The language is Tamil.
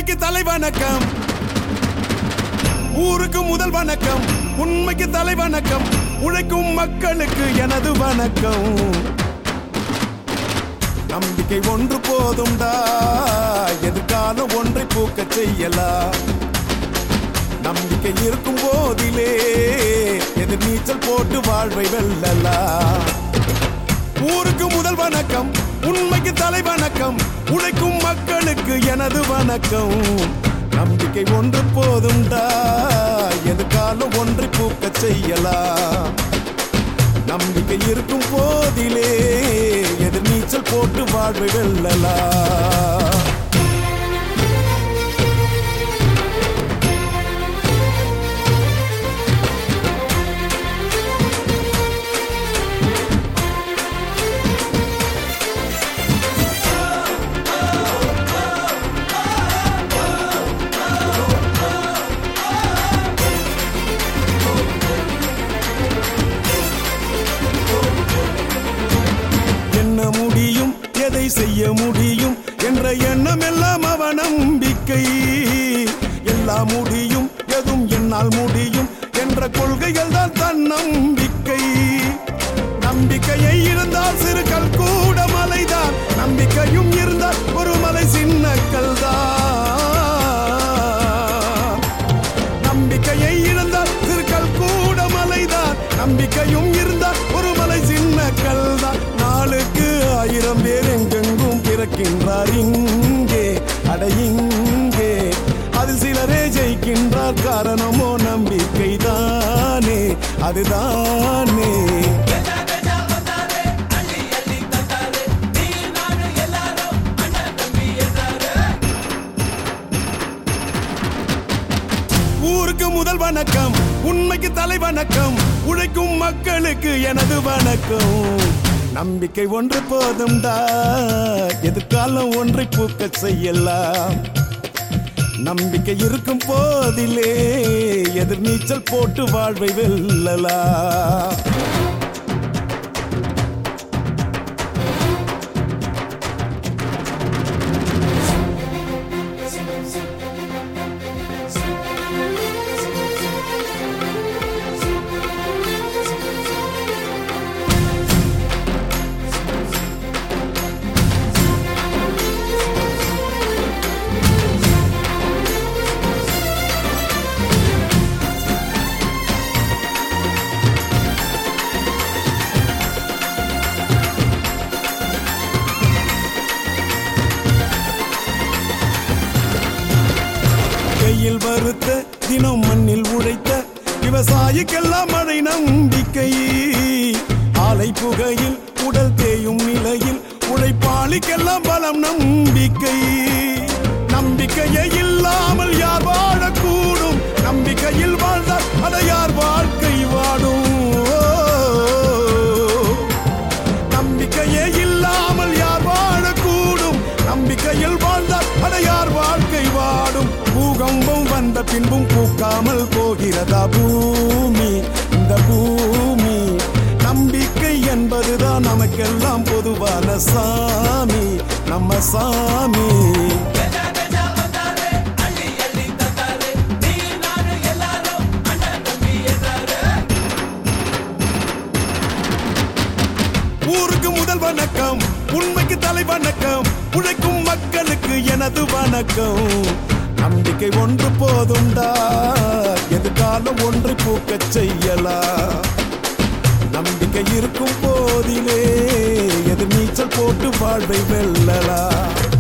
உண்மைக்கு தலை வணக்கம், ஊருக்கு முதல் வணக்கம். உண்மைக்கு தலை வணக்கம், உழைக்கும் மக்களுக்கு எனது வணக்கம். நம்பிக்கை ஒன்று போதும்டா, எதிர்காலம் ஒன்றை பூக்க செய்யலாம். நம்பிக்கை இருக்கும் போதிலே எதிர் நீச்சல் போட்டு வாழ்வை வெல்லலாம். ஊருக்கு முதல் வணக்கம், உண்மைக்கு தலை வணக்கம், உழைக்கும் மக்களுக்கு எனது வணக்கம். நம்பிக்கை ஒன்று போதும்டா, எதிர்காலம் ஒன்றை பூக்க செய்யலாம். நம்பிக்கை இருக்கும் போதிலே எதிர் நீச்சல் போட்டு வாழ்வை வெல்லலாம். எதை செய்ய முடியும் என்ற எண்ணம் எல்லாம் அவ நம்பிக்கை. எல்லாம் முடியும், எதுவும் என்னால் முடியும் என்ற கொள்கைகள் தான் தன் நம்பிக்கை. நம்பிக்கையை இருந்தால் சிறு கல் கூட மலைதான், நம்பிக்கையும் இருந்தால் ஒரு மலை சின்ன கல் தான். நம்பிக்கையை இருந்தால் சிறு கல் கூட மலைதான், நம்பிக்கையும் இருந்தால் ஒரு மலை சின்ன கல் தான். நாளுக்கு 1000 பேர் எங்கெங்கும் பிறக்கின்றார் இங்கே, அட இங்கே. அதில் சிலரே ஜெயிக்கின்றார், காரணமோ நம்பிக்கை தானே, அதுதானே. ஊருக்கு முதல் வணக்கம், உண்மைக்கு தலை வணக்கம், உழைக்கும் மக்களுக்கு எனது வணக்கம். நம்பிக்கை ஒன்று போதும்டா, எதிர்காலம் ஒன்றை பூக்க செய்யலாம். நம்பிக்கை இருக்கும் போதிலே எதிர் நீச்சல் போட்டு வாழ்வை வெல்லலாம். கையில் வறுத்த தினம் மண்ணில் உழைத்த விவசாயிக்கெல்லாம் மழை நம்பிக்கை. ஆலை புகையில் உடல் தேயும் நிலையில் உழைப்பாளிக்கெல்லாம் பலம் நம்பிக்கை. நம்பிக்கையே இல்லாமல் யார் வாழக்கூடும், நம்பிக்கையில் வாழ்ந்தால் அட யார் வாழ்க்கை வாடும். நம்பிக்கையே இல்லாமல் யார் வாழக்கூடும், நம்பிக்கையில் வாழ்ந்தால் அட யார் வாழ்க்கை வாடும். பூகம்பம் வந்த பின்பும் பூக்காமல் போகிறதா பூமி, இந்த பூமி. நம்பிக்கை என்பதுதான் நமக்கெல்லாம் பொதுவான சாமி, நம்ம சாமி. ஊருக்கு முதல் வணக்கம், உண்மைக்கு தலை வணக்கம், உழைக்கும் மக்களுக்கு எனது வணக்கம். நம்பிக்கை ஒன்று போதும்டா, எதிர்காலம் ஒன்றை பூக்க செய்யலாம். நம்பிக்கை இருக்கும் போதிலே எதிர் நீச்சல் போட்டு வாழ்வை வெல்லலாம்.